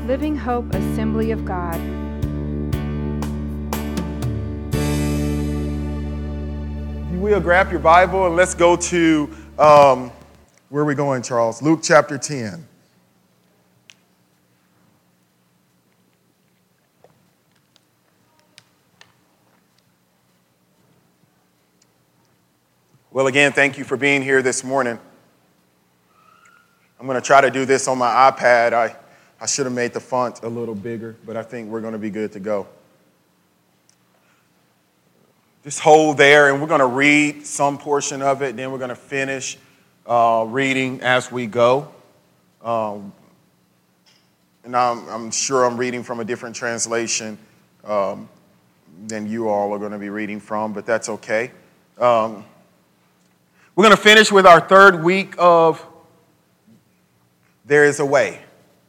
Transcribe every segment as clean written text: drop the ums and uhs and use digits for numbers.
Living Hope Assembly of God. If you will, grab your Bible and let's go to, where are we going, Charles? Luke chapter 10. Well, again, thank you for being here this morning. I'm going to try to do this on my iPad. I should have made the font a little bigger, but I think we're going to be good to go. Just hold there, and we're going to read some portion of it, then we're going to finish reading as we go. And I'm sure I'm reading from a different translation than you all are going to be reading from, but that's okay. We're going to finish with our third week of There is a Way.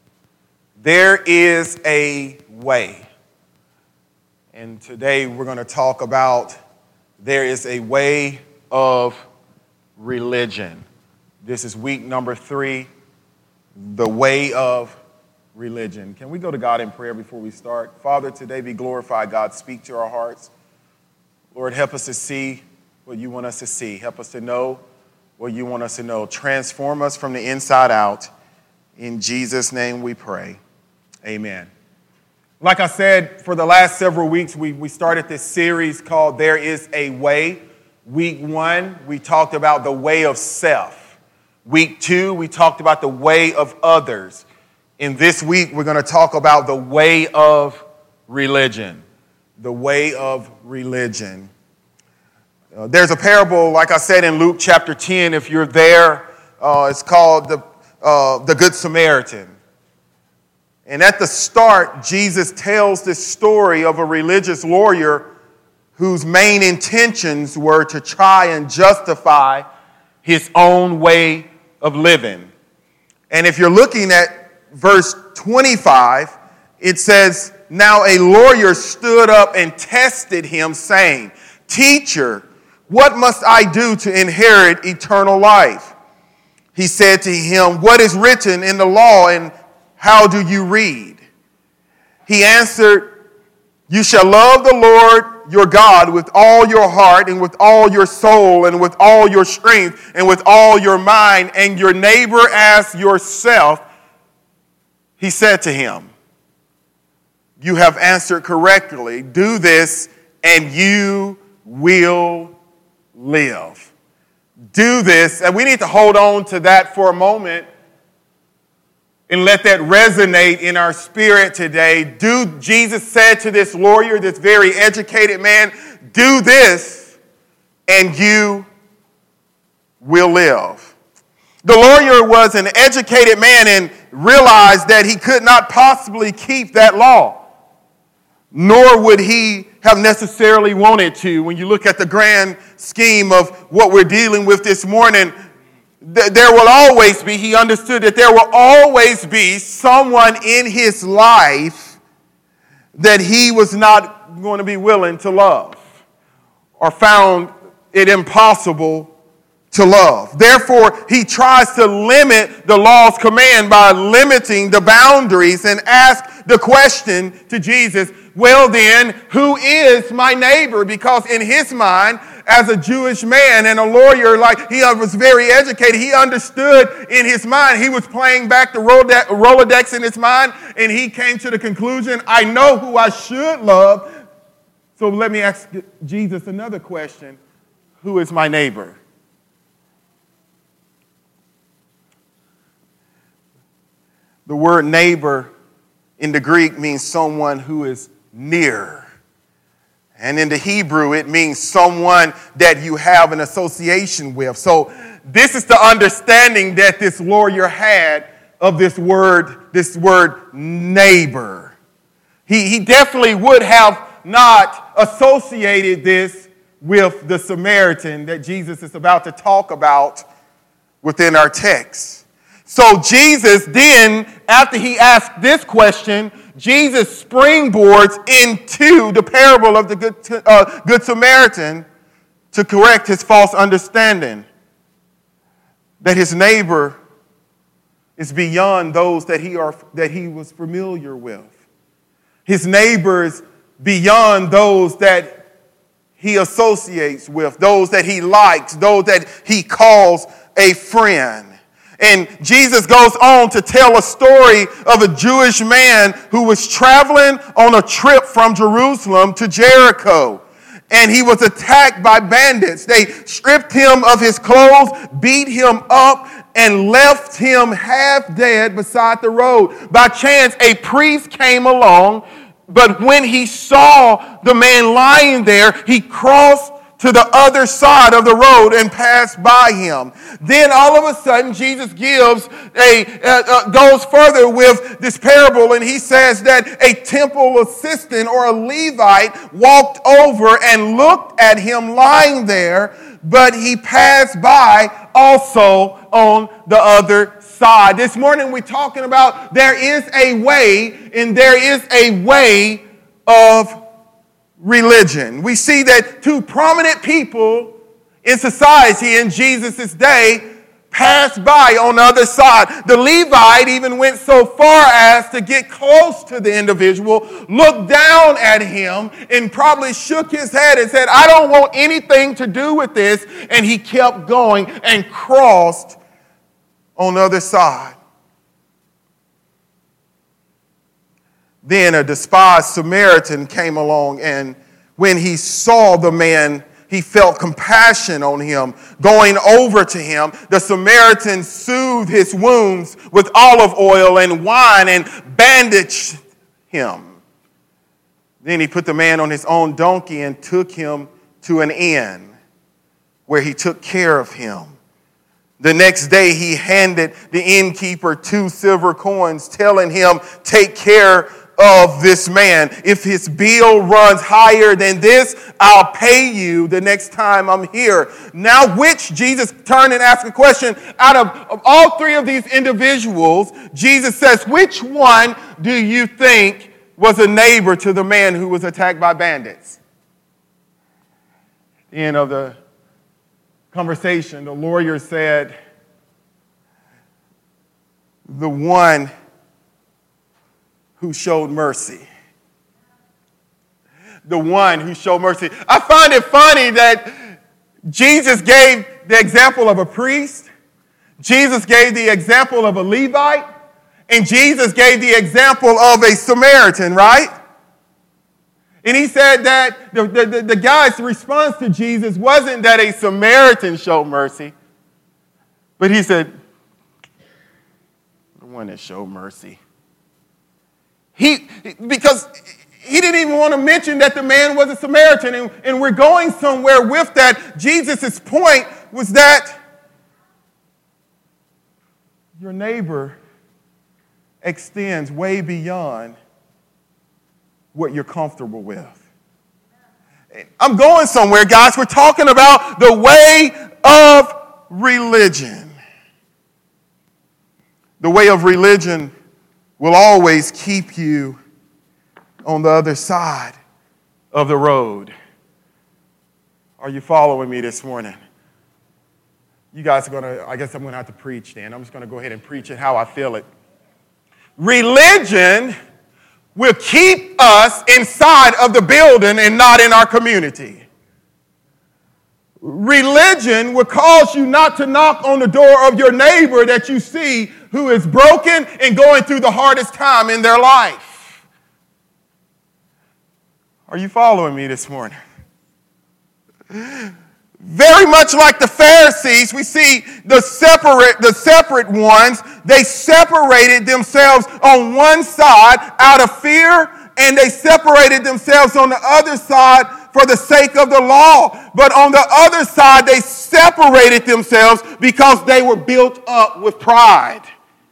There is a way. And today we're going to talk about there is a way of religion. This is week number 3, the way of religion. Can we go to God in prayer before we start? Father, today be glorified. God, speak to our hearts. Lord, help us to see what you want us to see. Help us to know what you want us to know. Transform us from the inside out. In Jesus' name we pray. Amen. Like I said, for the last several weeks, we started this series called There is a Way. Week 1, we talked about the way of self. Week 2, we talked about the way of others. In this week, we're going to talk about the way of religion. The way of religion. There's a parable, like I said, in Luke chapter 10. If you're there, it's called the Good Samaritan. And at the start, Jesus tells this story of a religious lawyer whose main intentions were to try and justify his own way of living. And if you're looking at verse 25, it says, "Now a lawyer stood up and tested him, saying, 'Teacher, what must I do to inherit eternal life?' He said to him, 'What is written in the law, and how do you read?' He answered, 'You shall love the Lord your God with all your heart and with all your soul and with all your strength and with all your mind, and your neighbor as yourself.' He said to him, 'You have answered correctly. Do this and you will live.'" Do this, and we need to hold on to that for a moment and let that resonate in our spirit today. Jesus said to this lawyer, this very educated man, "Do this and you will live." The lawyer was an educated man and realized that he could not possibly keep that law, nor would he have necessarily wanted to. When you look at the grand scheme of what we're dealing with this morning, there will always be, he understood that there will always be someone in his life that he was not going to be willing to love or found it impossible to love. Therefore, he tries to limit the law's command by limiting the boundaries and ask the question to Jesus, "Well then, who is my neighbor?" Because in his mind, as a Jewish man and a lawyer, like he was very educated, he understood in his mind, he was playing back the Rolodex in his mind, and he came to the conclusion, I know who I should love. So let me ask Jesus another question. Who is my neighbor? The word neighbor in the Greek means someone who is near. And in the Hebrew, it means someone that you have an association with. So this is the understanding that this lawyer had of this word neighbor. He definitely would have not associated this with the Samaritan that Jesus is about to talk about within our text. So Jesus then, after he asked this question, Jesus springboards into the parable of the Good Samaritan to correct his false understanding that his neighbor is beyond those that he was familiar with. His neighbors beyond those that he associates with, those that he likes, those that he calls a friend. And Jesus goes on to tell a story of a Jewish man who was traveling on a trip from Jerusalem to Jericho. And he was attacked by bandits. They stripped him of his clothes, beat him up, and left him half dead beside the road. By chance, a priest came along, but when he saw the man lying there, he crossed to the other side of the road and passed by him. Then all of a sudden, Jesus goes further with this parable, and he says that a temple assistant or a Levite walked over and looked at him lying there, but he passed by also on the other side. This morning we're talking about there is a way, and there is a way of religion. We see that two prominent people in society in Jesus' day passed by on the other side. The Levite even went so far as to get close to the individual, looked down at him, and probably shook his head and said, "I don't want anything to do with this." And he kept going and crossed on the other side. Then a despised Samaritan came along, and when he saw the man, he felt compassion on him. Going over to him, the Samaritan soothed his wounds with olive oil and wine and bandaged him. Then he put the man on his own donkey and took him to an inn where he took care of him. The next day he handed the innkeeper 2 silver coins, telling him, "Take care of this man. If his bill runs higher than this, I'll pay you the next time I'm here." Now, which, Jesus turned and asked a question, out of all 3 of these individuals, Jesus says, which one do you think was a neighbor to the man who was attacked by bandits? At the end of the conversation, the lawyer said, the one who showed mercy. The one who showed mercy. I find it funny that Jesus gave the example of a priest, Jesus gave the example of a Levite, and Jesus gave the example of a Samaritan, right? And he said that the guy's response to Jesus wasn't that a Samaritan showed mercy, but he said, the one that showed mercy. Because he didn't even want to mention that the man was a Samaritan. And we're going somewhere with that. Jesus' point was that your neighbor extends way beyond what you're comfortable with. I'm going somewhere, guys. We're talking about the way of religion. The way of religion will always keep you on the other side of the road. Are you following me this morning? You guys are going to, I guess I'm going to have to preach then. I'm just going to go ahead and preach it how I feel it. Religion will keep us inside of the building and not in our community. Religion will cause you not to knock on the door of your neighbor that you see who is broken and going through the hardest time in their life. Are you following me this morning? Very much like the Pharisees, we see the separate ones. They separated themselves on one side out of fear, and they separated themselves on the other side for the sake of the law. But on the other side, they separated themselves because they were built up with pride.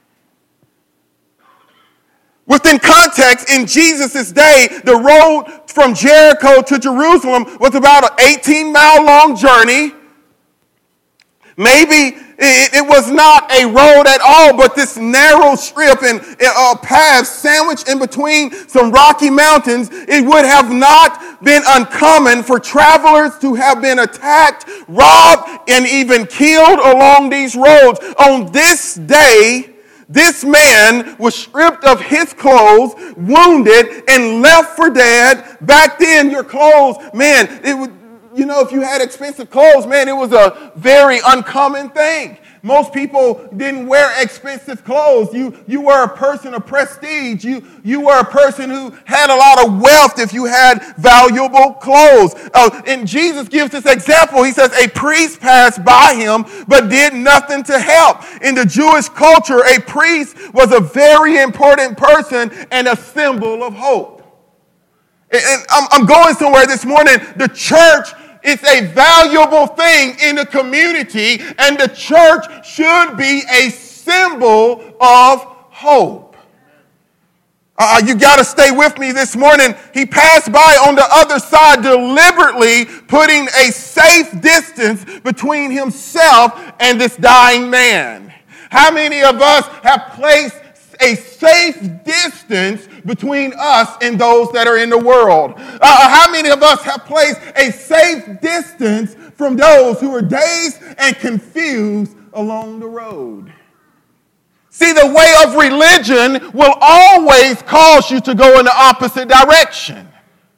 Within context, in Jesus' day, the road from Jericho to Jerusalem was about an 18-mile long journey. Maybe it was not a road at all, but this narrow strip and path sandwiched in between some rocky mountains. It would have not been uncommon for travelers to have been attacked, robbed, and even killed along these roads. On this day, This man was stripped of his clothes, wounded, and left for dead. Back then, your clothes, man, it would, if you had expensive clothes, man, it was a very uncommon thing. Most people didn't wear expensive clothes. You were a person of prestige. You were a person who had a lot of wealth if you had valuable clothes. And Jesus gives this example. He says, a priest passed by him but did nothing to help. In the Jewish culture, a priest was a very important person and a symbol of hope. And I'm going somewhere this morning. The church is a valuable thing in the community, and the church should be a symbol of hope. You got to stay with me this morning. He passed by on the other side, deliberately putting a safe distance between himself and this dying man. How many of us have placed a safe distance between us and those that are in the world? How many of us have placed a safe distance from those who are dazed and confused along the road? See, the way of religion will always cause you to go in the opposite direction.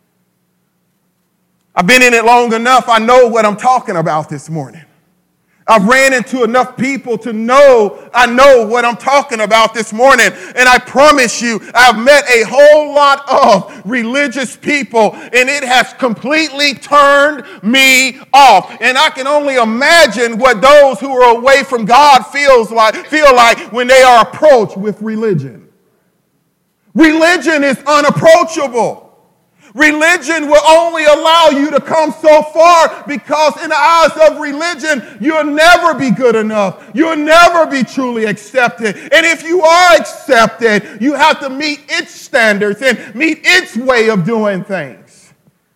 I've been in it long enough. I know what I'm talking about this morning. I've ran into enough people to know I know what I'm talking about this morning. And I promise you, I've met a whole lot of religious people, and it has completely turned me off. And I can only imagine what those who are away from God feel like when they are approached with religion. Religion is unapproachable. Religion will only allow you to come so far because in the eyes of religion, you'll never be good enough. You'll never be truly accepted. And if you are accepted, you have to meet its standards and meet its way of doing things.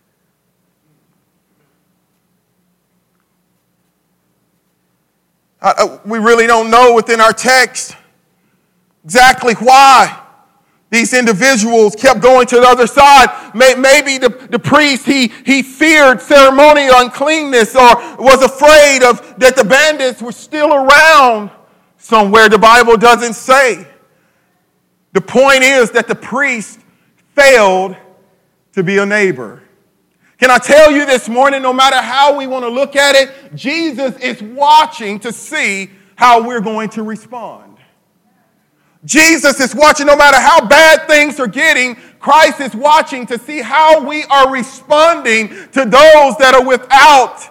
We really don't know within our text exactly why these individuals kept going to the other side. Maybe the priest, he feared ceremonial uncleanness or was afraid of that the bandits were still around somewhere. The Bible doesn't say. The point is that the priest failed to be a neighbor. Can I tell you this morning, no matter how we want to look at it, Jesus is watching to see how we're going to respond. Jesus is watching no matter how bad things are getting. Christ is watching to see how we are responding to those that are without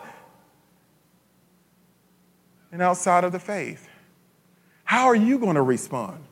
and outside of the faith. How are you going to respond?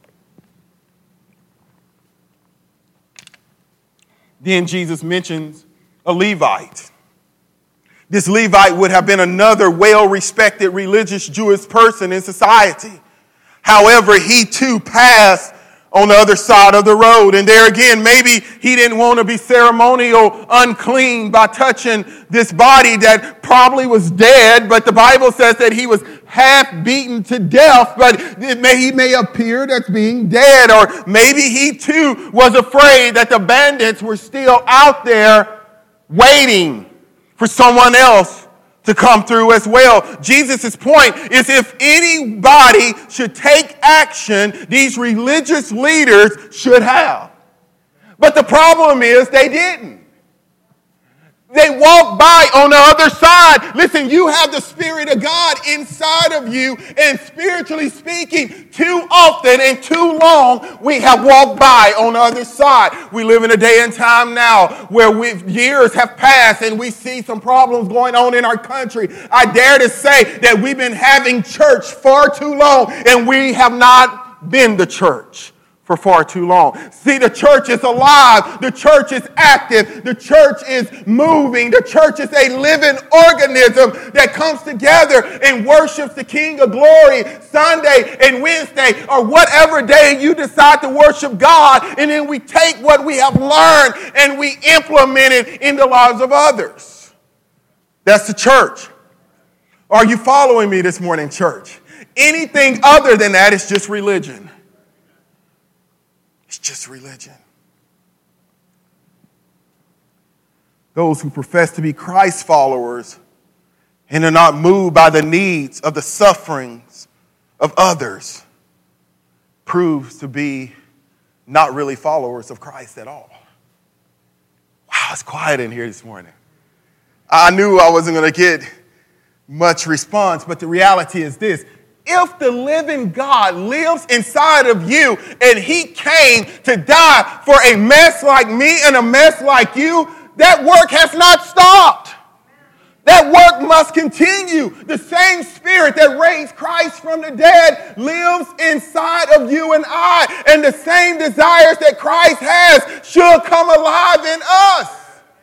Then Jesus mentions a Levite. This Levite would have been another well-respected religious Jewish person in society. However, he too passed on the other side of the road. And there again, maybe he didn't want to be ceremonial unclean by touching this body that probably was dead. But the Bible says that he was half beaten to death, but he may appear as being dead. Or maybe he too was afraid that the bandits were still out there waiting for someone else to come through as well. Jesus' point is if anybody should take action, these religious leaders should have. But the problem is they didn't. They walked by on the other side. Listen, you have the Spirit of God inside of you, and spiritually speaking, too often and too long, we have walked by on the other side. We live in a day and time now where years have passed and we see some problems going on in our country. I dare to say that we've been having church far too long, and we have not been the church for far too long. See, the church is alive. The church is active. The church is moving. The church is a living organism that comes together and worships the King of Glory Sunday and Wednesday or whatever day you decide to worship God. And then we take what we have learned and we implement it in the lives of others. That's the church. Are you following me this morning, church? Anything other than that is just religion. It's just religion. Those who profess to be Christ followers and are not moved by the needs of the sufferings of others proves to be not really followers of Christ at all. Wow, it's quiet in here this morning. I knew I wasn't going to get much response, but the reality is this. If the living God lives inside of you and he came to die for a mess like me and a mess like you, that work has not stopped. That work must continue. The same spirit that raised Christ from the dead lives inside of you and I. And the same desires that Christ has should come alive in us.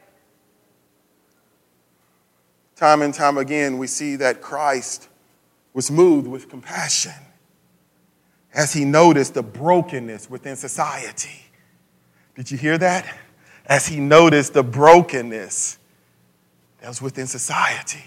Time and time again, we see that Christ was moved with compassion as he noticed the brokenness within society. Did you hear that? As he noticed the brokenness that was within society.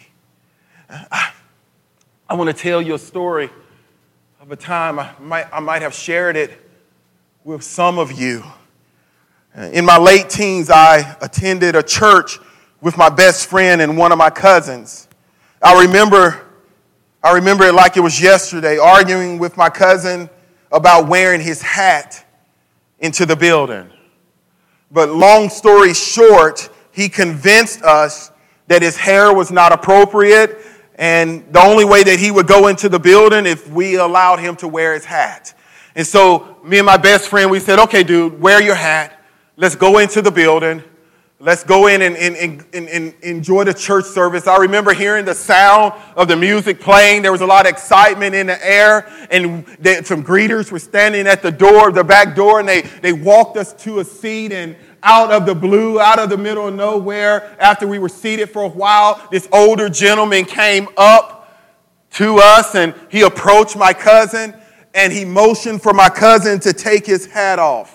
I want to tell you a story of a time I might have shared it with some of you. In my late teens, I attended a church with my best friend and one of my cousins. I remember it like it was yesterday, arguing with my cousin about wearing his hat into the building. But long story short, he convinced us that his hair was not appropriate, and the only way that he would go into the building if we allowed him to wear his hat. And so me and my best friend, we said, okay, dude, wear your hat. Let's go into the building. Let's go in and enjoy the church service. I remember hearing the sound of the music playing. There was a lot of excitement in the air, and some greeters were standing at the door, the back door, and they walked us to a seat, and out of the blue, out of the middle of nowhere, after we were seated for a while, this older gentleman came up to us, and he approached my cousin, and he motioned for my cousin to take his hat off.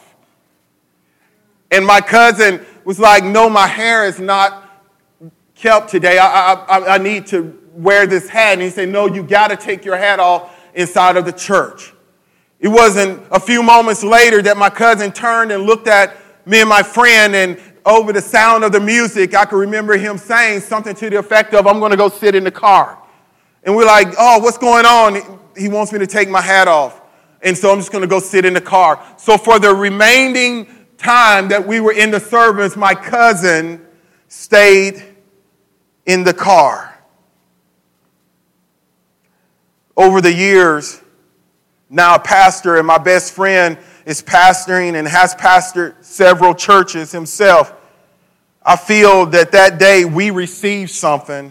And my cousin was like, no, my hair is not kept today. I need to wear this hat. And he said, no, you got to take your hat off inside of the church. It wasn't a few moments later that my cousin turned and looked at me and my friend, and over the sound of the music, I can remember him saying something to the effect of, I'm going to go sit in the car. And we're like, oh, what's going on? He wants me to take my hat off. And so I'm just going to go sit in the car. So for the remaining time that we were in the service, my cousin stayed in the car. Over the years, now a pastor, and my best friend is pastoring and has pastored several churches himself. I feel that day we received something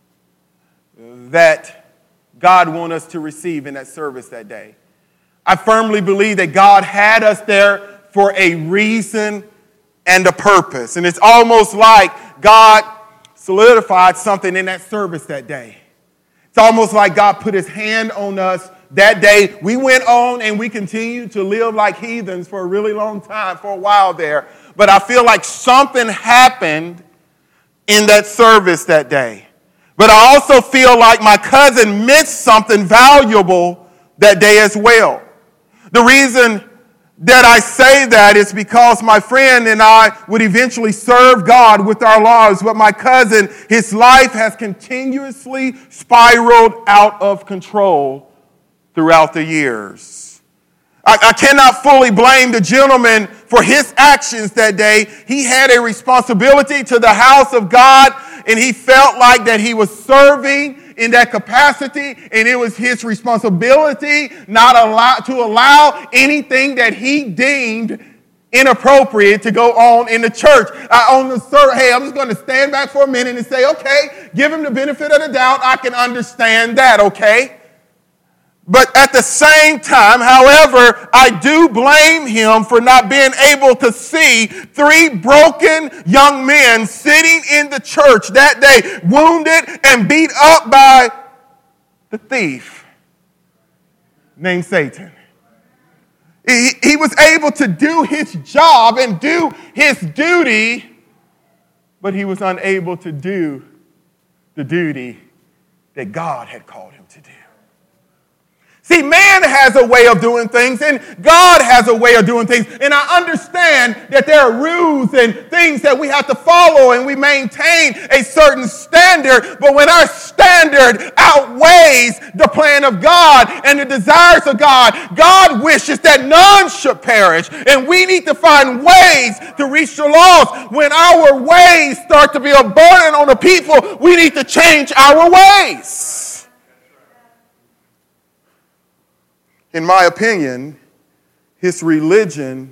that God wanted us to receive in that service that day. I firmly believe that God had us there for a reason and a purpose. And it's almost like God solidified something in that service that day. It's almost like God put his hand on us that day. We went on and we continued to live like heathens for a really long time, for a while there. But I feel like something happened in that service that day. But I also feel like my cousin missed something valuable that day as well. The reason that I say that is because my friend and I would eventually serve God with our lives, but my cousin, his life has continuously spiraled out of control throughout the years. I cannot fully blame the gentleman for his actions that day. He had a responsibility to the house of God, and he felt like that he was serving in that capacity, and it was his responsibility not to allow anything that he deemed inappropriate to go on in the church. Hey, I'm just going to stand back for a minute and say, okay, give him the benefit of the doubt. I can understand that, okay? But at the same time, however, I do blame him for not being able to see 3 broken young men sitting in the church that day, wounded and beat up by the thief named Satan. He was able to do his job and do his duty, but he was unable to do the duty that God had called him to do. See, man has a way of doing things, and God has a way of doing things. And I understand that there are rules and things that we have to follow, and we maintain a certain standard. But when our standard outweighs the plan of God and the desires of God, God wishes that none should perish. And we need to find ways to reach the lost. When our ways start to be a burden on the people, we need to change our ways. In my opinion, his religious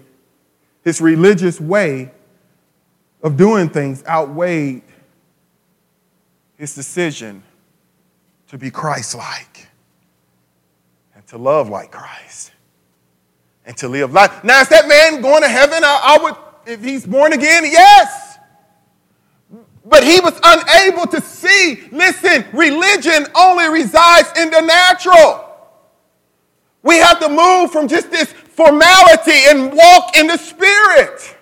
way of doing things outweighed his decision to be Christ-like and to love like Christ and to live life. Now, is that man going to heaven? I would, if he's born again, yes. But he was unable to see. Listen, religion only resides in the natural. We have to move from just this formality and walk in the Spirit.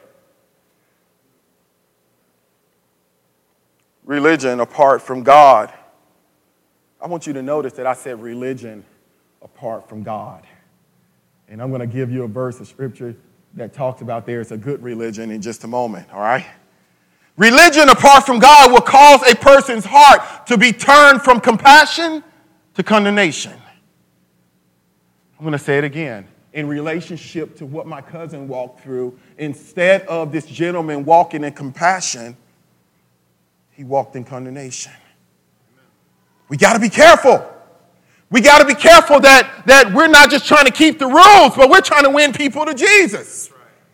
Religion apart from God. I want you to notice that I said religion apart from God. And I'm going to give you a verse of scripture that talks about there's a good religion in just a moment, all right? Religion apart from God will cause a person's heart to be turned from compassion to condemnation. I'm going to say it again. In relationship to what my cousin walked through, instead of this gentleman walking in compassion, he walked in condemnation. We got to be careful. We got to be careful that we're not just trying to keep the rules, but we're trying to win people to Jesus.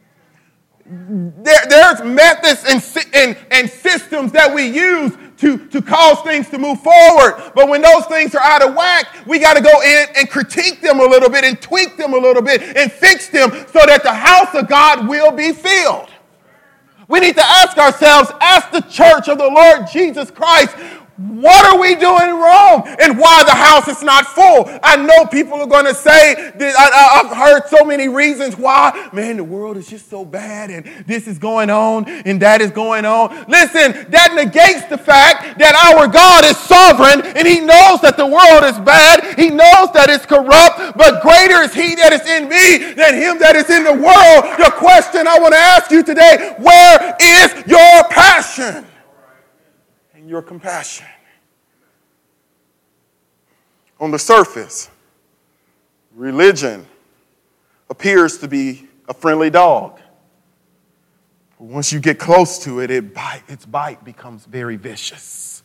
There's methods and systems that we use to cause things to move forward. But when those things are out of whack, we got to go in and critique them a little bit and tweak them a little bit and fix them so that the house of God will be filled. We need to ask ourselves, as the church of the Lord Jesus Christ, what are we doing wrong and why the house is not full? I know people are going to say that I've heard so many reasons why. Man, the world is just so bad and this is going on and that is going on. Listen, that negates the fact that our God is sovereign and he knows that the world is bad. He knows that it's corrupt, but greater is he that is in me than him that is in the world. The question I want to ask you today, where is your passion? Your compassion. On the surface, religion appears to be a friendly dog. But once you get close to it, its bite becomes very vicious.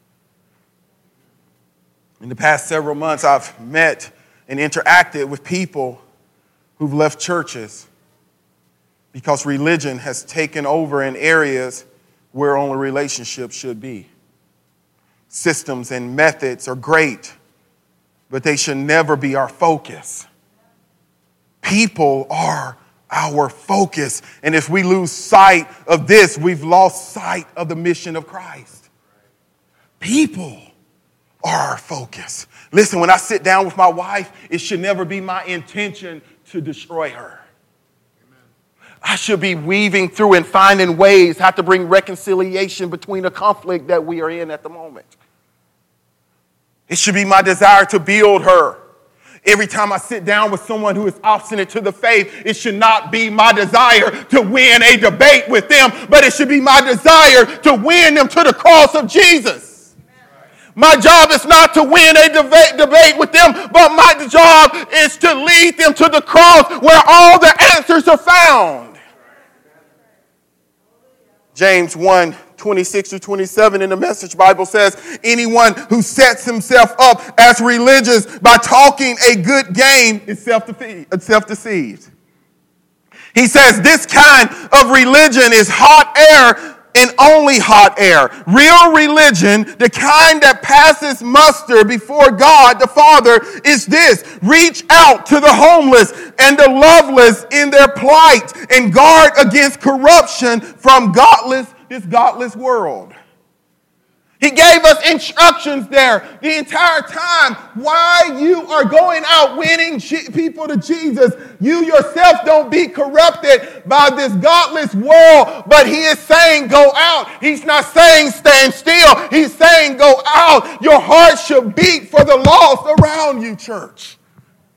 In the past several months, I've met and interacted with people who've left churches because religion has taken over in areas where only relationships should be. Systems and methods are great, but they should never be our focus. People are our focus. And if we lose sight of this, we've lost sight of the mission of Christ. People are our focus. Listen, when I sit down with my wife, it should never be my intention to destroy her. I should be weaving through and finding ways how to bring reconciliation between the conflict that we are in at the moment. It should be my desire to build her. Every time I sit down with someone who is obstinate to the faith, it should not be my desire to win a debate with them, but it should be my desire to win them to the cross of Jesus. My job is not to win a debate with them, but my job is to lead them to the cross where all the answers are found. James 1:26-27 in the Message Bible says, anyone who sets himself up as religious by talking a good game is self-deceived. He says this kind of religion is hot air and only hot air. Real religion, the kind that passes muster before God the Father, is this: reach out to the homeless and the loveless in their plight and guard against corruption from this godless world. He gave us instructions there the entire time why you are going out winning people to Jesus. You yourself don't be corrupted by this godless world, but he is saying go out. He's not saying stand still. He's saying go out. Your heart should beat for the lost around you, church.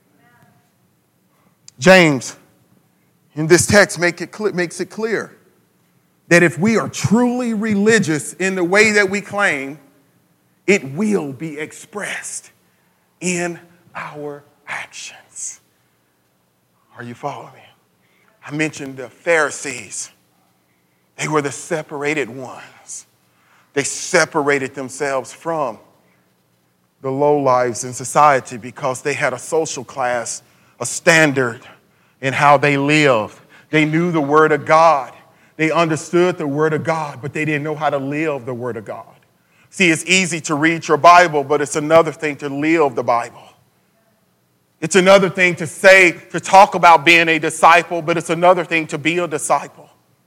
James, in this text, makes it clear that if we are truly religious in the way that we claim, it will be expressed in our actions. Are you following me? I mentioned the Pharisees. They were the separated ones. They separated themselves from the lowlives in society because they had a social class, a standard in how they lived. They knew the Word of God. They understood the Word of God, but they didn't know how to live the Word of God. See, it's easy to read your Bible, but it's another thing to live the Bible. It's another thing to talk about being a disciple, but it's another thing to be a disciple.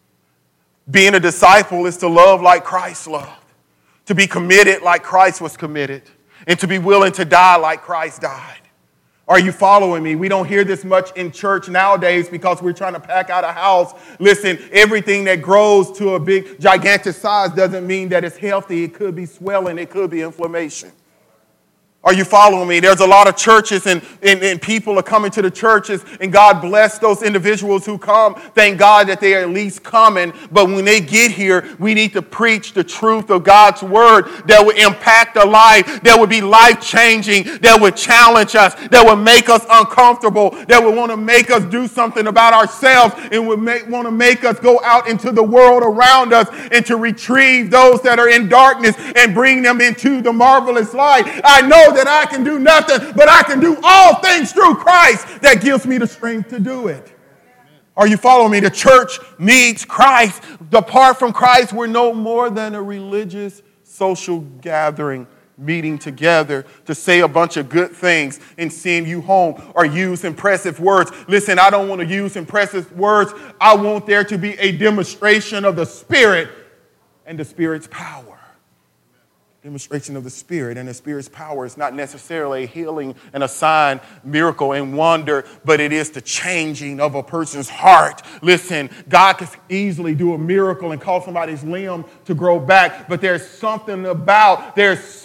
Being a disciple is to love like Christ loved, to be committed like Christ was committed, and to be willing to die like Christ died. Are you following me? We don't hear this much in church nowadays because we're trying to pack out a house. Listen, everything that grows to a big, gigantic size doesn't mean that it's healthy. It could be swelling. It could be inflammation. Are you following me? There's a lot of churches and people are coming to the churches, and God bless those individuals who come. Thank God that they are at least coming. But when they get here, we need to preach the truth of God's word that would impact a life, that would be life-changing, that would challenge us, that would make us uncomfortable, that would want to make us do something about ourselves, and would want to make us go out into the world around us and to retrieve those that are in darkness and bring them into the marvelous light. I know that I can do nothing, but I can do all things through Christ that gives me the strength to do it. Are you following me? The church needs Christ. Apart from Christ, we're no more than a religious social gathering, meeting together to say a bunch of good things and send you home or use impressive words. Listen, I don't want to use impressive words. I want there to be a demonstration of the Spirit and the Spirit's power. Demonstration of the Spirit, and the Spirit's power is not necessarily a healing and a sign, miracle and wonder, but it is the changing of a person's heart. Listen, God can easily do a miracle and cause somebody's limb to grow back, but there's something about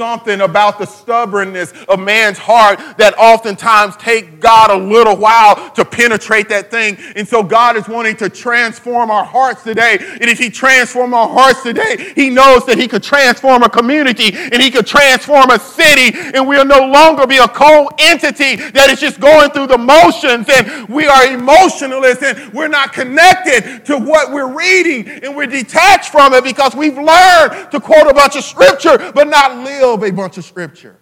the stubbornness of man's heart that oftentimes take God a little while to penetrate that thing. And so God is wanting to transform our hearts today. And if he transforms our hearts today, he knows that he could transform a community, and he could transform a city, and we'll no longer be a cold entity that is just going through the motions, and we are emotionalists, and we're not connected to what we're reading, and we're detached from it because we've learned to quote a bunch of scripture but not live a bunch of scripture.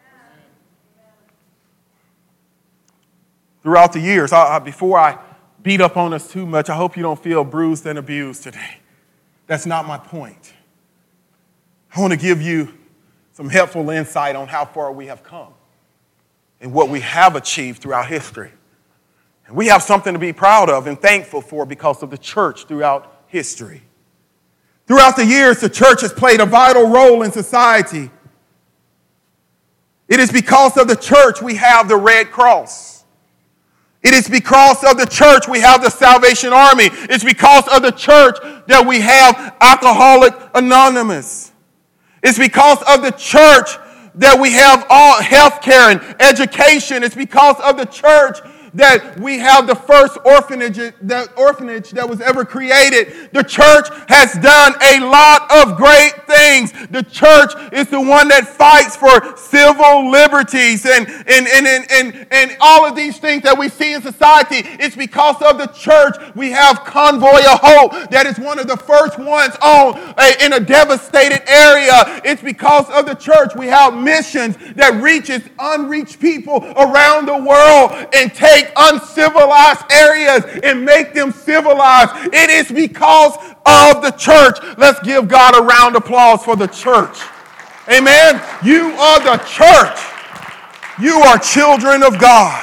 Throughout the years, before I beat up on us too much, I hope you don't feel bruised and abused today. That's not my point. I want to give you some helpful insight on how far we have come and what we have achieved throughout history. And we have something to be proud of and thankful for because of the church throughout history. Throughout the years, the church has played a vital role in society. It is because of the church we have the Red Cross. It is because of the church we have the Salvation Army. It's because of the church that we have Alcoholics Anonymous. It's because of the church that we have all health care and education. It's because of the church that we have the first orphanage that was ever created. The church has done a lot of great things. The church is the one that fights for civil liberties and all of these things that we see in society. It's because of the church we have Convoy of Hope that is one of the first ones in a devastated area. It's because of the church we have missions that reaches unreached people around the world and take uncivilized areas and make them civilized. It is because of the church. Let's give God a round of applause for the church. Amen. You are the church. You are children of God.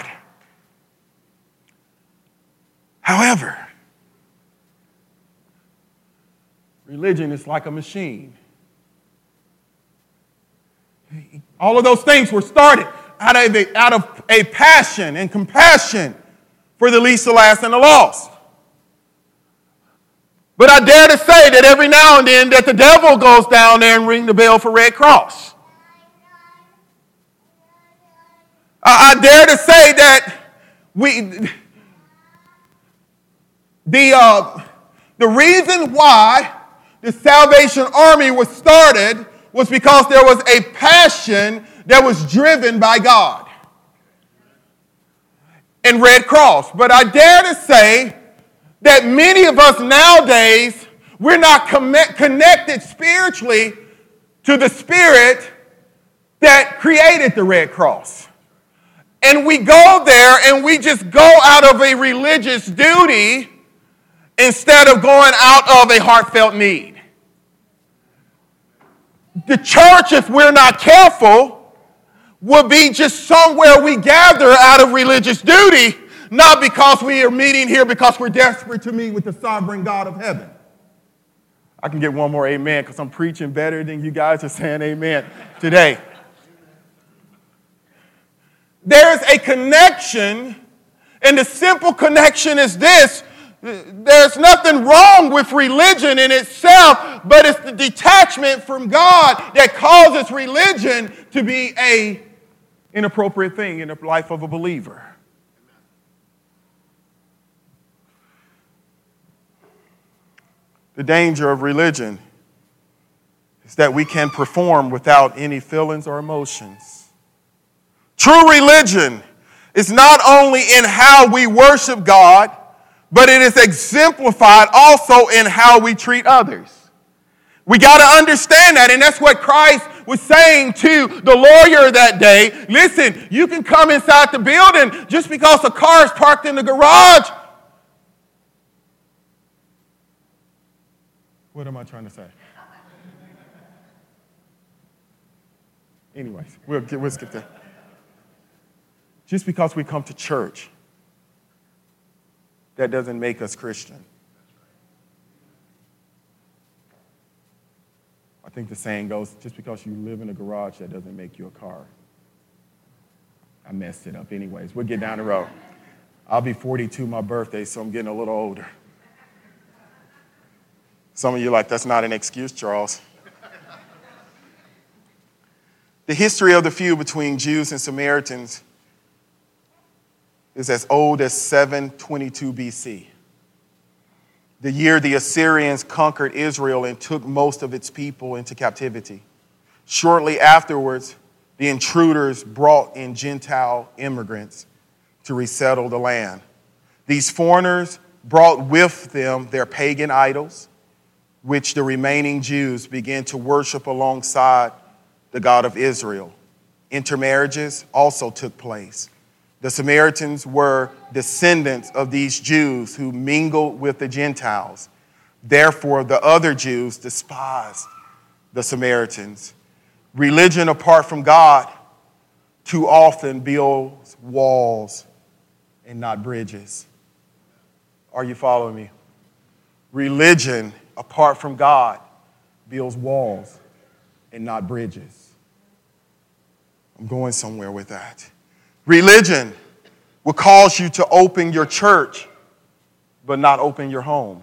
However, religion is like a machine. All of those things were started out of a passion and compassion for the least, the last, and the lost. But I dare to say that every now and then that the devil goes down there and ring the bell for Red Cross. I dare to say that The reason why the Salvation Army was started was because there was a passion that was driven by God and Red Cross. But I dare to say that many of us nowadays, we're not connected spiritually to the spirit that created the Red Cross. And we go there and we just go out of a religious duty instead of going out of a heartfelt need. The church, if we're not careful, will be just somewhere we gather out of religious duty, not because we are meeting here because we're desperate to meet with the sovereign God of heaven. I can get one more amen because I'm preaching better than you guys are saying amen today. There's a connection, and the simple connection is this. There's nothing wrong with religion in itself, but it's the detachment from God that causes religion to be an inappropriate thing in the life of a believer. The danger of religion is that we can perform without any feelings or emotions. True religion is not only in how we worship God, but it is exemplified also in how we treat others. We got to understand that, and that's what Christ was saying to the lawyer that day. Listen, you can come inside the building just because a car is parked in the garage. What am I trying to say? Anyways, we'll skip that. Just because we come to church, that doesn't make us Christian. I think the saying goes, just because you live in a garage, that doesn't make you a car. I messed it up. Anyways, we'll get down the road. I'll be 42 my birthday, so I'm getting a little older. Some of you are like, that's not an excuse, Charles. The history of the feud between Jews and Samaritans is as old as 722 BC, the year the Assyrians conquered Israel and took most of its people into captivity. Shortly afterwards, the intruders brought in Gentile immigrants to resettle the land. These foreigners brought with them their pagan idols, which the remaining Jews began to worship alongside the God of Israel. Intermarriages also took place. The Samaritans were descendants of these Jews who mingled with the Gentiles. Therefore, the other Jews despised the Samaritans. Religion apart from God too often builds walls and not bridges. Are you following me? Religion apart from God builds walls and not bridges. I'm going somewhere with that. Religion will cause you to open your church, but not open your home.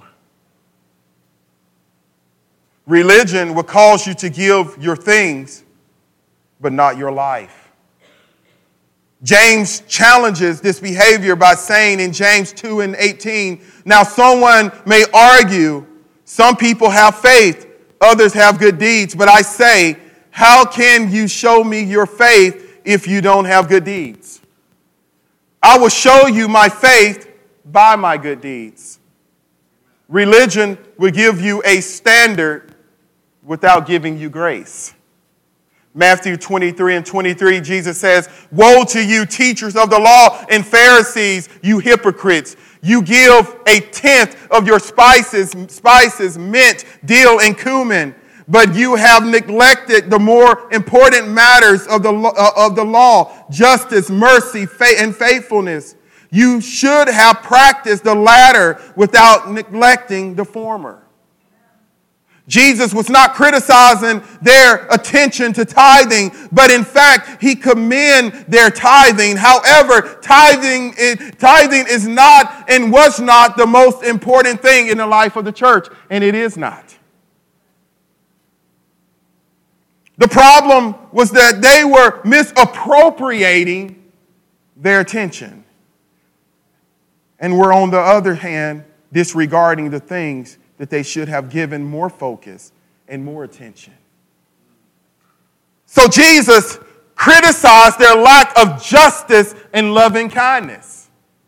Religion will cause you to give your things, but not your life. James challenges this behavior by saying in James 2:18, now someone may argue, some people have faith, others have good deeds, but I say, how can you show me your faith if you don't have good deeds? I will show you my faith by my good deeds. Religion will give you a standard without giving you grace. Matthew 23:23, Jesus says, woe to you, teachers of the law and Pharisees, you hypocrites. You give a tenth of your spices, mint, dill, and cumin, but you have neglected the more important matters of the law, justice, mercy, and faithfulness. You should have practiced the latter without neglecting the former. Jesus was not criticizing their attention to tithing, but in fact, he commended their tithing. However, tithing is not and was not the most important thing in the life of the church, and it is not. The problem was that they were misappropriating their attention and were, on the other hand, disregarding the things that they should have given more focus and more attention. So Jesus criticized their lack of justice and loving kindness.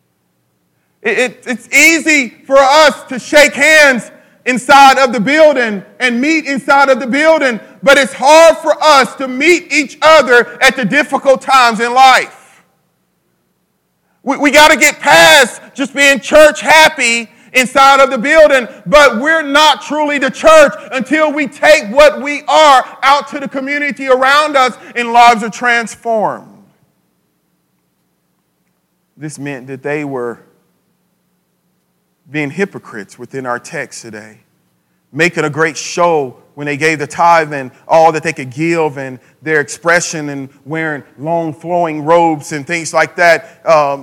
It's easy for us to shake hands inside of the building and meet inside of the building, but it's hard for us to meet each other at the difficult times in life. We got to get past just being church happy inside of the building, but we're not truly the church until we take what we are out to the community around us and lives are transformed. This meant that they were being hypocrites within our text today, making a great show when they gave the tithe and all that they could give and their expression and wearing long flowing robes and things like that.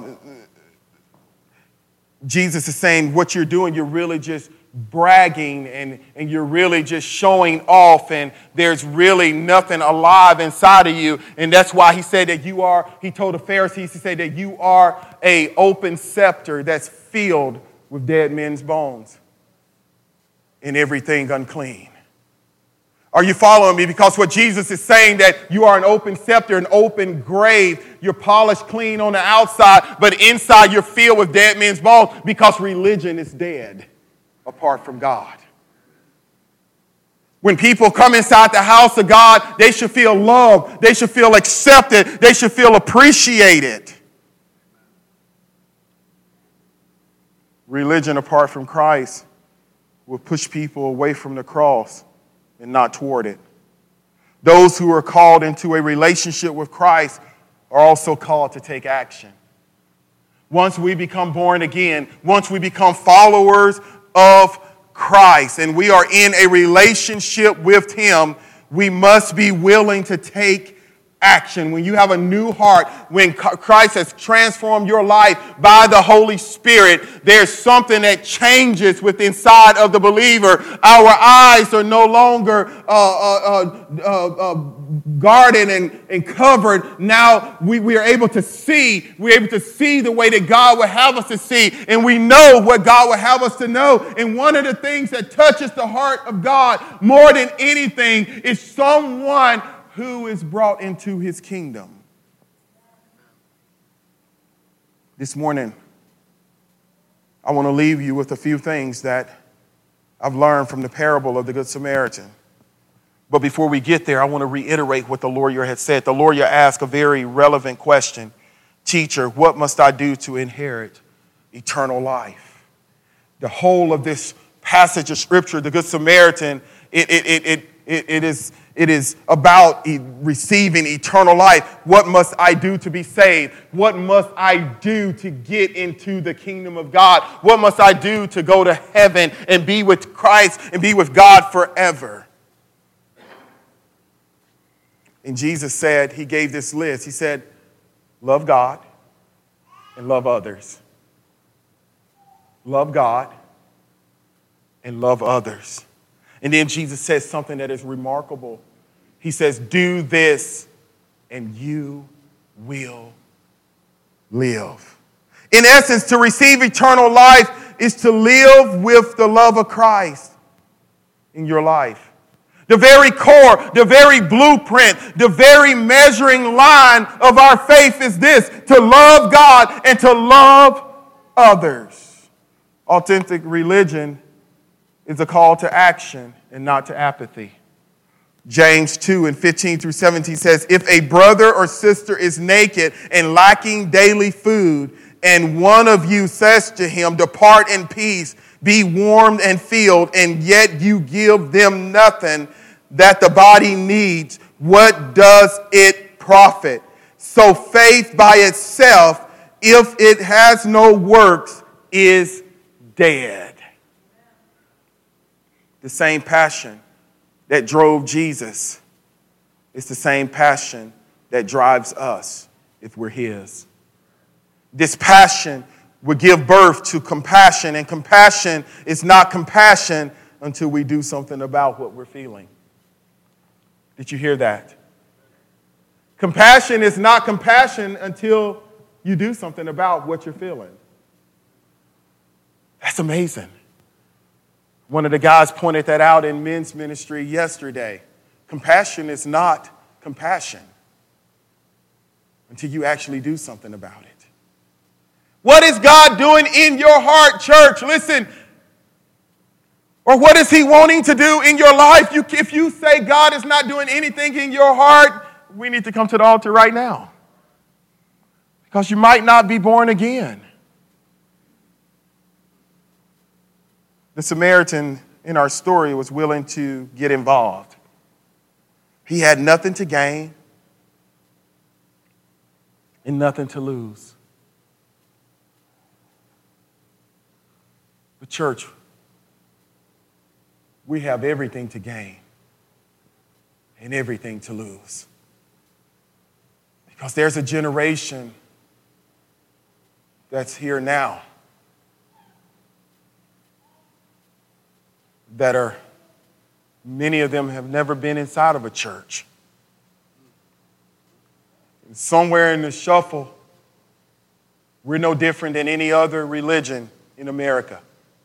Jesus is saying what you're doing, you're really just bragging and you're really just showing off, and there's really nothing alive inside of you. And that's why he said that he told the Pharisees, he said that you are an open scepter that's filled with dead men's bones and everything unclean. Are you following me? Because what Jesus is saying, that you are an open scepter, an open grave. You're polished clean on the outside, but inside you're filled with dead men's bones, because religion is dead apart from God. When people come inside the house of God, they should feel loved. They should feel accepted. They should feel appreciated. Religion apart from Christ will push people away from the cross and not toward it. Those who are called into a relationship with Christ are also called to take action. Once we become born again, once we become followers of Christ and we are in a relationship with Him, we must be willing to take action. When you have a new heart, when Christ has transformed your life by the Holy Spirit, there's something that changes within inside of the believer. Our eyes are no longer guarded and covered. Now we are able to see. We're able to see the way that God would have us to see, and we know what God would have us to know. And one of the things that touches the heart of God more than anything is someone who is brought into His kingdom. This morning, I want to leave you with a few things that I've learned from the parable of the Good Samaritan. But before we get there, I want to reiterate what the lawyer had said. The lawyer asked a very relevant question. Teacher, what must I do to inherit eternal life? The whole of this passage of Scripture, the Good Samaritan, it is about receiving eternal life. What must I do to be saved? What must I do to get into the kingdom of God? What must I do to go to heaven and be with Christ and be with God forever? And Jesus said, He gave this list. He said, love God and love others. Love God and love others. And then Jesus says something that is remarkable. He says, do this and you will live. In essence, to receive eternal life is to live with the love of Christ in your life. The very core, the very blueprint, the very measuring line of our faith is this: to love God and to love others. Authentic religion is a call to action and not to apathy. James 2:15-17 says, if a brother or sister is naked and lacking daily food, and one of you says to him, depart in peace, be warmed and filled, and yet you give them nothing that the body needs, what does it profit? So faith by itself, if it has no works, is dead. The same passion that drove Jesus is the same passion that drives us if we're His. This passion will give birth to compassion, and compassion is not compassion until we do something about what we're feeling. Did you hear that? Compassion is not compassion until you do something about what you're feeling. That's amazing. One of the guys pointed that out in men's ministry yesterday. Compassion is not compassion until you actually do something about it. What is God doing in your heart, church? Listen. Or what is he wanting to do in your life? If you say God is not doing anything in your heart, we need to come to the altar right now. Because you might not be born again. The Samaritan in our story was willing to get involved. He had nothing to gain and nothing to lose. The church, we have everything to gain and everything to lose. Because there's a generation that's here now that are, many of them have never been inside of a church. And somewhere in the shuffle, we're no different than any other religion in America.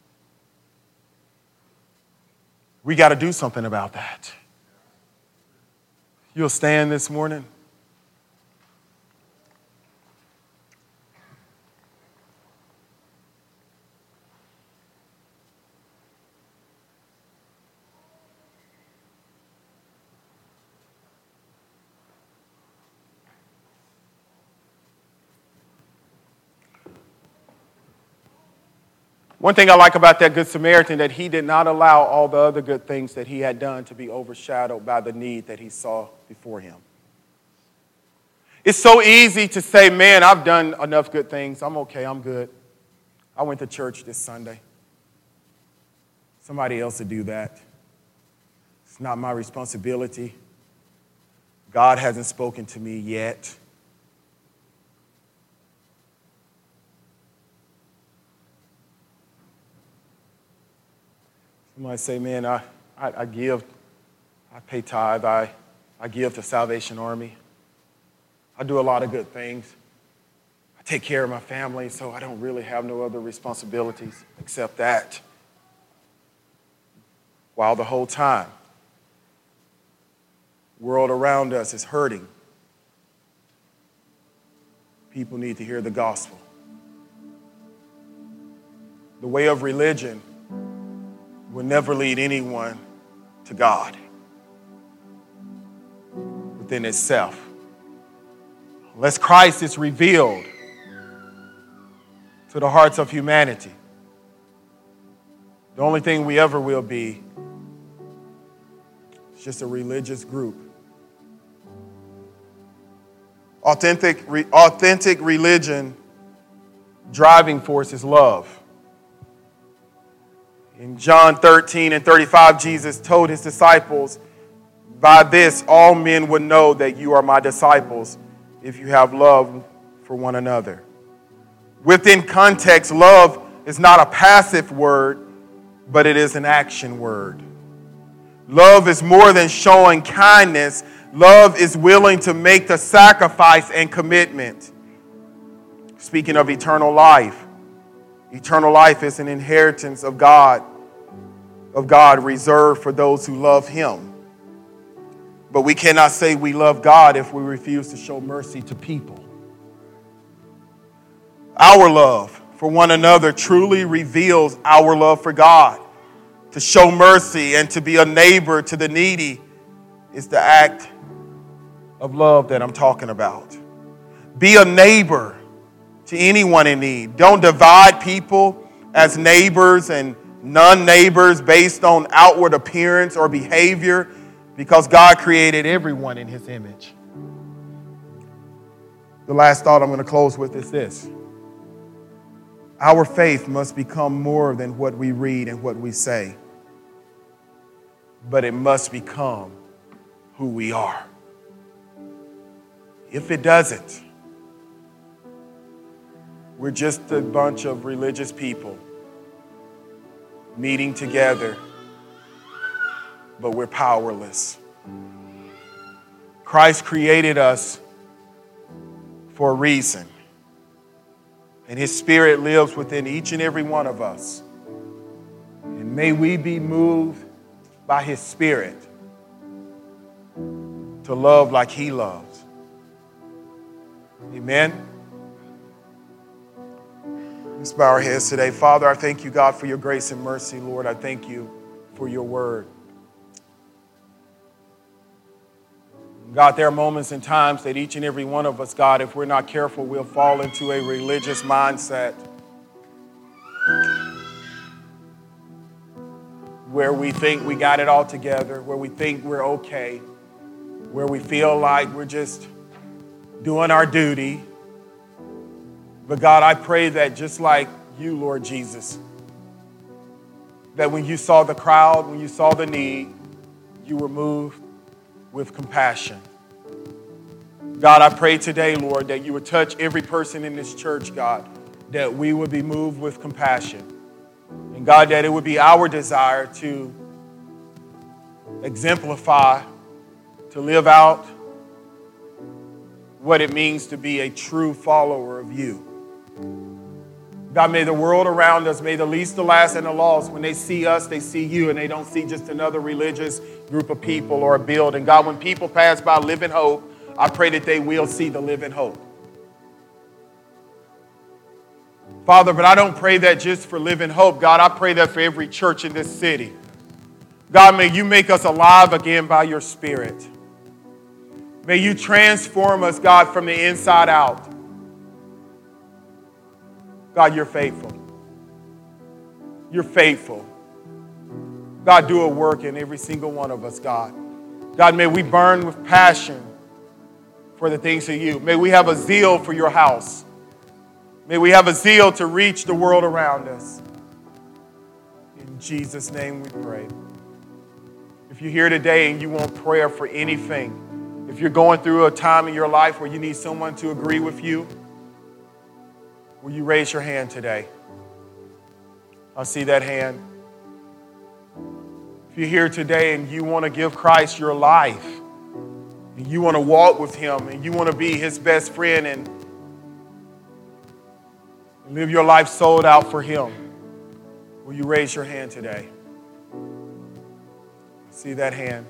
We got to do something about that. You'll stand this morning. One thing I like about that Good Samaritan, that he did not allow all the other good things that he had done to be overshadowed by the need that he saw before him. It's so easy to say, man, I've done enough good things. I'm okay, I'm good. I went to church this Sunday. Somebody else would do that. It's not my responsibility. God hasn't spoken to me yet. You might say, man, I give, I pay tithe, I give to Salvation Army. I do a lot of good things. I take care of my family, so I don't really have no other responsibilities except that. While the whole time, the world around us is hurting. People need to hear the gospel. The way of religion will never lead anyone to God within itself. Unless Christ is revealed to the hearts of humanity, the only thing we ever will be is just a religious group. Authentic religion driving force is love. In John 13 and 35, Jesus told his disciples, by this all men would know that you are my disciples if you have love for one another. Within context, love is not a passive word, but it is an action word. Love is more than showing kindness. Love is willing to make the sacrifice and commitment. Speaking of eternal life is an inheritance of God reserved for those who love him. But we cannot say we love God if we refuse to show mercy to people. Our love for one another truly reveals our love for God. To show mercy and to be a neighbor to the needy is the act of love that I'm talking about. Be a neighbor to anyone in need. Don't divide people as neighbors and non-neighbors based on outward appearance or behavior, because God created everyone in his image. The last thought I'm going to close with is this. Our faith must become more than what we read and what we say, but it must become who we are. If it doesn't, we're just a bunch of religious people meeting together, but we're powerless. Christ created us for a reason, and his Spirit lives within each and every one of us. may we be moved by his Spirit to love like he loves. Amen. Let's bow our heads today. Father, I thank you, God, for your grace and mercy. Lord, I thank you for your word. God, there are moments and times that each and every one of us, God, if we're not careful, we'll fall into a religious mindset where we think we got it all together, where we think we're okay, where we feel like we're just doing our duty. But God, I pray that just like you, Lord Jesus, that when you saw the crowd, when you saw the need, you were moved with compassion. God, I pray today, Lord, that you would touch every person in this church, God, that we would be moved with compassion. And God, that it would be our desire to exemplify, to live out what it means to be a true follower of you. God, may the world around us, may the least, the last, and the lost, when they see us, they see you, and they don't see just another religious group of people or a building. God, when people pass by Living Hope, I pray that they will see the living hope. Father, but I don't pray that just for Living Hope. God, I pray that for every church in this city. God, may you make us alive again by your Spirit. May you transform us, God, from the inside out. God, you're faithful. You're faithful. God, do a work in every single one of us, God. God, may we burn with passion for the things of you. May we have a zeal for your house. May we have a zeal to reach the world around us. In Jesus' name we pray. If you're here today and you want prayer for anything, if you're going through a time in your life where you need someone to agree with you, will you raise your hand today? I see that hand. If you're here today and you want to give Christ your life, and you want to walk with him, and you want to be his best friend and live your life sold out for him, will you raise your hand today? I see that hand.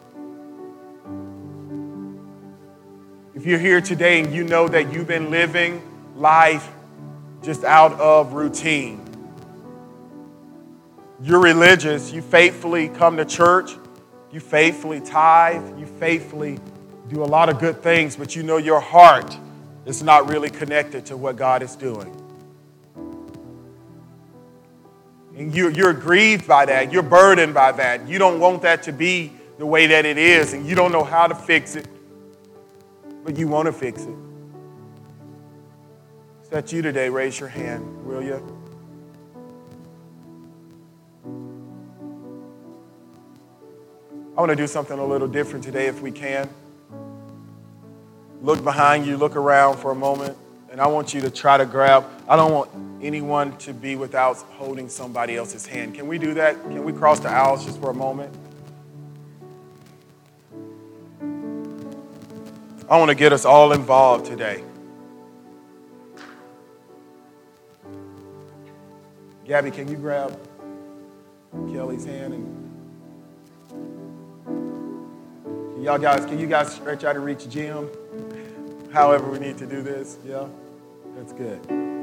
If you're here today and you know that you've been living life just out of routine, you're religious, you faithfully come to church, you faithfully tithe, you faithfully do a lot of good things, but you know your heart is not really connected to what God is doing. And you're grieved by that, you're burdened by that. You don't want that to be the way that it is, and you don't know how to fix it, but you want to fix it. Is that you today? Raise your hand, will you? I want to do something a little different today if we can. Look behind you, look around for a moment, and I want you to try to grab. I don't want anyone to be without holding somebody else's hand. Can we do that? Can we cross the aisles just for a moment? I want to get us all involved today. Gabby, can you grab Kelly's hand? And can you guys stretch out and reach Jim? However we need to do this. Yeah, that's good.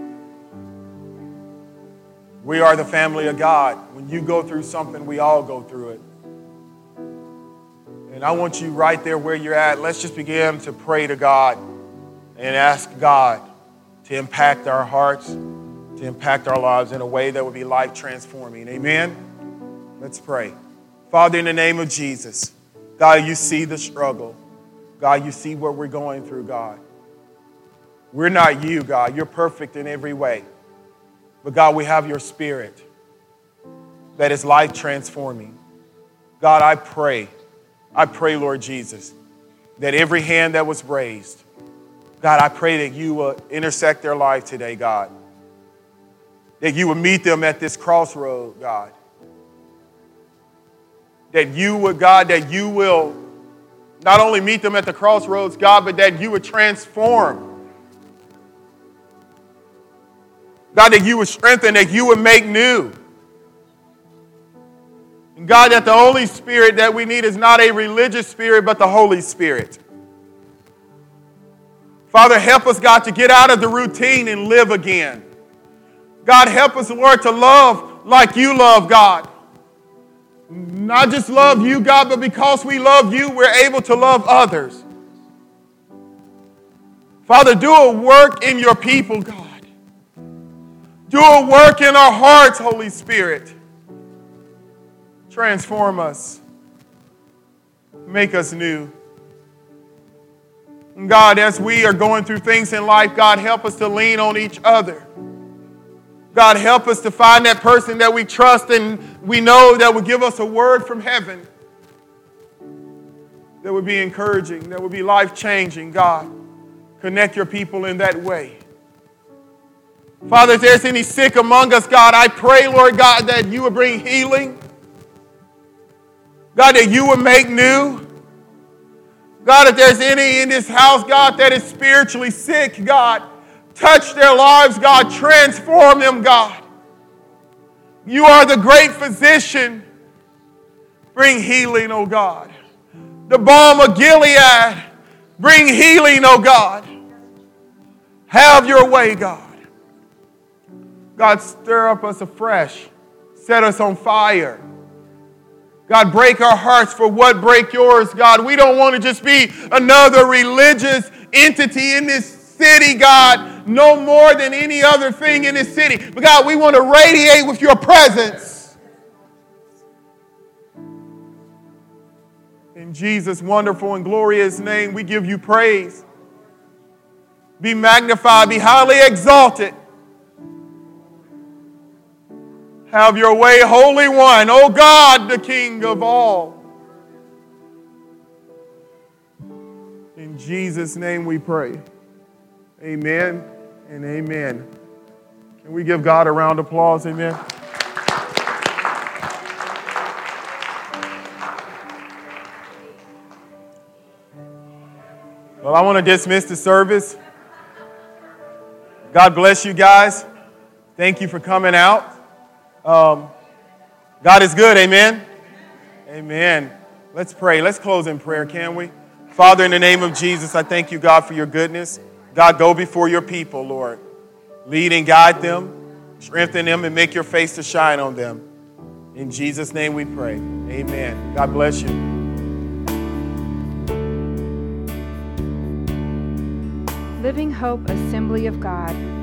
We are the family of God. When you go through something, we all go through it. And I want you right there where you're at. Let's just begin to pray to God and ask God to impact our hearts, to impact our lives in a way that will be life transforming. Amen? Let's pray. Father, in the name of Jesus, God, you see the struggle. God, you see what we're going through, God. We're not you, God. You're perfect in every way. But God, we have your Spirit that is life transforming. God, I pray, Lord Jesus, that every hand that was raised, God, I pray that you will intersect their life today, God. That you will meet them at this crossroad, God. That you would, God, that you will not only meet them at the crossroads, God, but that you would transform. God, that you would strengthen, that you would make new. God, that the only spirit that we need is not a religious spirit, but the Holy Spirit. Father, help us, God, to get out of the routine and live again. God, help us, Lord, to love like you love, God. Not just love you, God, but because we love you, we're able to love others. Father, do a work in your people, God. Do a work in our hearts, Holy Spirit. Transform us. Make us new. And God, as we are going through things in life, God, help us to lean on each other. God, help us to find that person that we trust and we know that will give us a word from heaven that would be encouraging, that would be life-changing. God, connect your people in that way. Father, if there's any sick among us, God, I pray, Lord God, that you would bring healing. God, that you would make new. God, if there's any in this house, God, that is spiritually sick, God, touch their lives, God, transform them, God. You are the great physician. Bring healing, oh God. The balm of Gilead, bring healing, oh God. Have your way, God. God, stir up us afresh. Set us on fire. God, break our hearts for what break yours, God. We don't want to just be another religious entity in this city, God, no more than any other thing in this city. But God, we want to radiate with your presence. In Jesus' wonderful and glorious name, we give you praise. Be magnified, be highly exalted. Have your way, Holy One, O God, the King of all. In Jesus' name we pray. Amen and amen. Can we give God a round of applause? Amen. Well, I want to dismiss the service. God bless you guys. Thank you for coming out. God is good, amen? Amen. Let's pray. Let's close in prayer, can we? Father, in the name of Jesus, I thank you, God, for your goodness. God, go before your people, Lord. Lead and guide them, strengthen them, and make your face to shine on them. In Jesus' name we pray. Amen. God bless you. Living Hope Assembly of God